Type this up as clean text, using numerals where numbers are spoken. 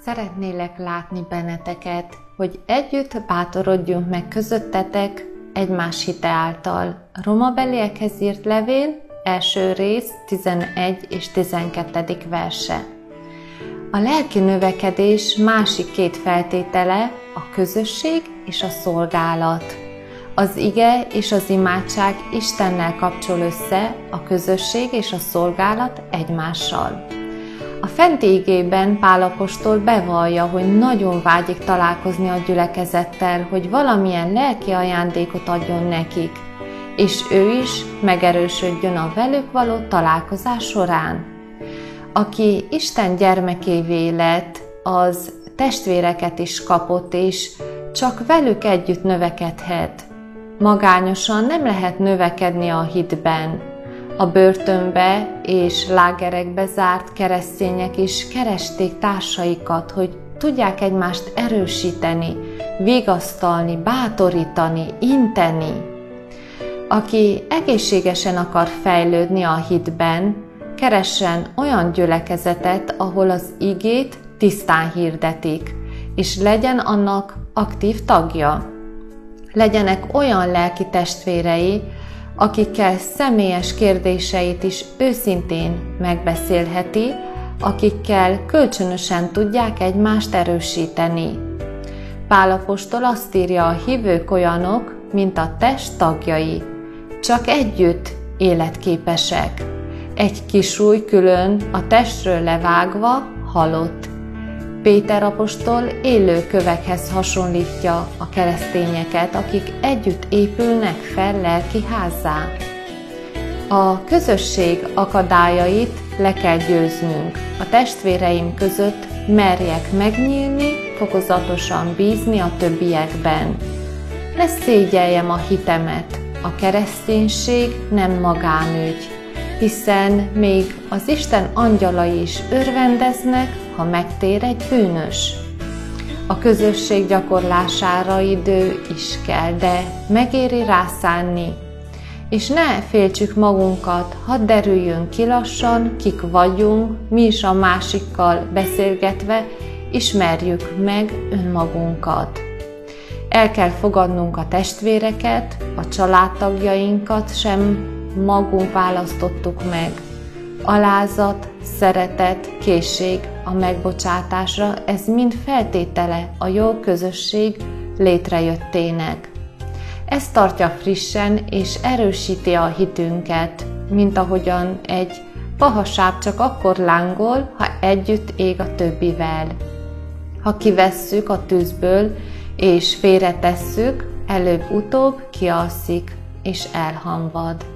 Szeretnélek látni benneteket, hogy együtt bátorodjunk meg közöttetek egymás hite által. Rómabeliekhez írt levél, első rész, 11 és 12. verse. A lelki növekedés másik két feltétele a közösség és a szolgálat. Az ige és az imádság Istennel kapcsol össze, a közösség és a szolgálat egymással. A fenti igében Pál apostol bevallja, hogy nagyon vágyik találkozni a gyülekezettel, hogy valamilyen lelki ajándékot adjon nekik, és ő is megerősödjön a velük való találkozás során. Aki Isten gyermekévé lett, az testvéreket is kapott, és csak velük együtt növekedhet. Magányosan nem lehet növekedni a hitben. A börtönbe és lágerekbe zárt keresztények is keresték társaikat, hogy tudják egymást erősíteni, vigasztalni, bátorítani, inteni. Aki egészségesen akar fejlődni a hitben, keressen olyan gyülekezetet, ahol az igét tisztán hirdetik, és legyen annak aktív tagja. Legyenek olyan lelki testvérei, akikkel személyes kérdéseit is őszintén megbeszélheti, akikkel kölcsönösen tudják egymást erősíteni. Pál apostol azt írja, a hívők olyanok, mint a test tagjai, csak együtt életképesek. Egy kis ujj külön a testről levágva halott. Péter apostol élő kövekhez hasonlítja a keresztényeket, akik együtt épülnek fel lelki házzá. A közösség akadályait le kell győznünk. A testvéreim között merjek megnyílni, fokozatosan bízni a többiekben. Ne szégyeljem a hitemet. A kereszténység nem magánügy, hiszen még az Isten angyalai is örvendeznek, ha megtér egy bűnös. A közösség gyakorlására idő is kell, de megéri rászánni. És ne féltsük magunkat, hadd derüljön ki lassan, kik vagyunk, mi is a másikkal beszélgetve, ismerjük meg önmagunkat. El kell fogadnunk a testvéreket, a családtagjainkat sem magunk választottuk meg. Alázat, szeretet, készség a megbocsátásra, ez mind feltétele a jó közösség létrejöttének. Ez tartja frissen és erősíti a hitünket, mint ahogyan egy fahasáb csak akkor lángol, ha együtt ég a többivel. Ha kivesszük a tűzből és félretesszük, előbb-utóbb kialszik és elhamvad.